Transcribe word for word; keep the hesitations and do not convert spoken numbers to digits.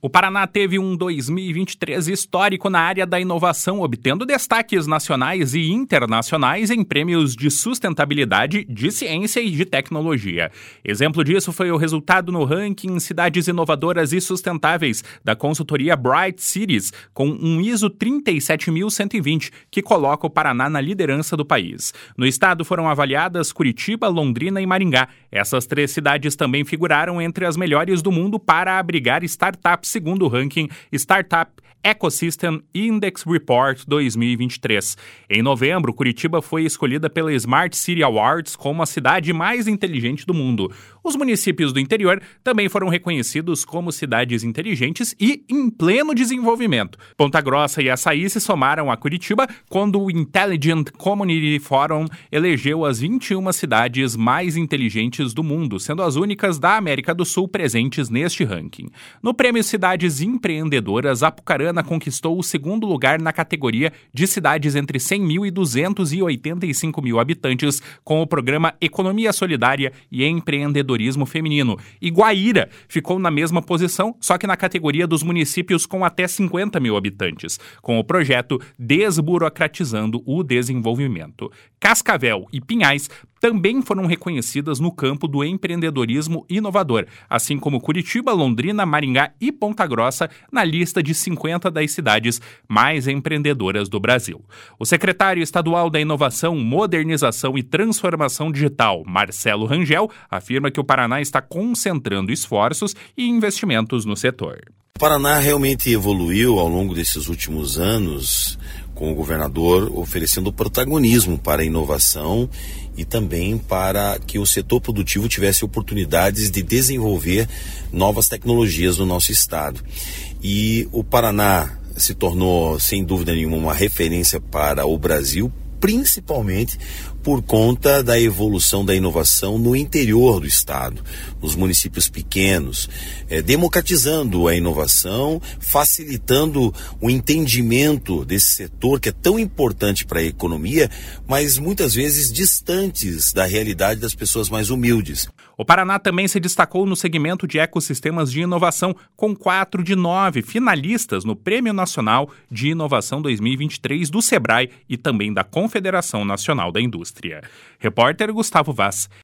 O Paraná teve um dois mil e vinte e três histórico na área da inovação, obtendo destaques nacionais e internacionais em prêmios de sustentabilidade, de ciência e de tecnologia. Exemplo disso foi o resultado no ranking Cidades Inovadoras e Sustentáveis da consultoria Bright Cities, com um I S O trinta e sete mil cento e vinte, que coloca o Paraná na liderança do país. No estado foram avaliadas Curitiba, Londrina e Maringá. Essas três cidades também figuraram entre as melhores do mundo para abrigar startups, segundo o ranking Startup Ecosystem Index Report dois mil e vinte e três. Em novembro, Curitiba foi escolhida pela Smart City Awards como a cidade mais inteligente do mundo. Os municípios do interior também foram reconhecidos como cidades inteligentes e em pleno desenvolvimento. Ponta Grossa e Açaí se somaram a Curitiba quando o Intelligent Community Forum elegeu as vinte e uma cidades mais inteligentes do mundo, sendo as únicas da América do Sul presentes neste ranking. No prêmio Cidades Empreendedoras, Apucarana conquistou o segundo lugar na categoria de cidades entre cem mil e duzentos e oitenta e cinco mil habitantes, com o programa Economia Solidária e Empreendedorismo Feminino. E Guaíra ficou na mesma posição, só que na categoria dos municípios com até cinquenta mil habitantes, com o projeto Desburocratizando o Desenvolvimento. Cascavel e Pinhais também foram reconhecidas no campo do empreendedorismo inovador, assim como Curitiba, Londrina, Maringá e Ponta Grossa na lista de cinquenta das cidades mais empreendedoras do Brasil. O secretário estadual da Inovação, Modernização e Transformação Digital, Marcelo Rangel, afirma que o Paraná está concentrando esforços e investimentos no setor. O Paraná realmente evoluiu ao longo desses últimos anos, com o governador oferecendo protagonismo para a inovação e também para que o setor produtivo tivesse oportunidades de desenvolver novas tecnologias no nosso estado. E o Paraná se tornou, sem dúvida nenhuma, uma referência para o Brasil, principalmente por conta da evolução da inovação no interior do estado, nos municípios pequenos, é, democratizando a inovação, facilitando o entendimento desse setor que é tão importante para a economia, mas muitas vezes distantes da realidade das pessoas mais humildes. O Paraná também se destacou no segmento de ecossistemas de inovação, com quatro de nove finalistas no Prêmio Nacional de Inovação dois mil e vinte e três do Sebrae e também da Confederação Nacional da Indústria. Repórter Gustavo Vaz.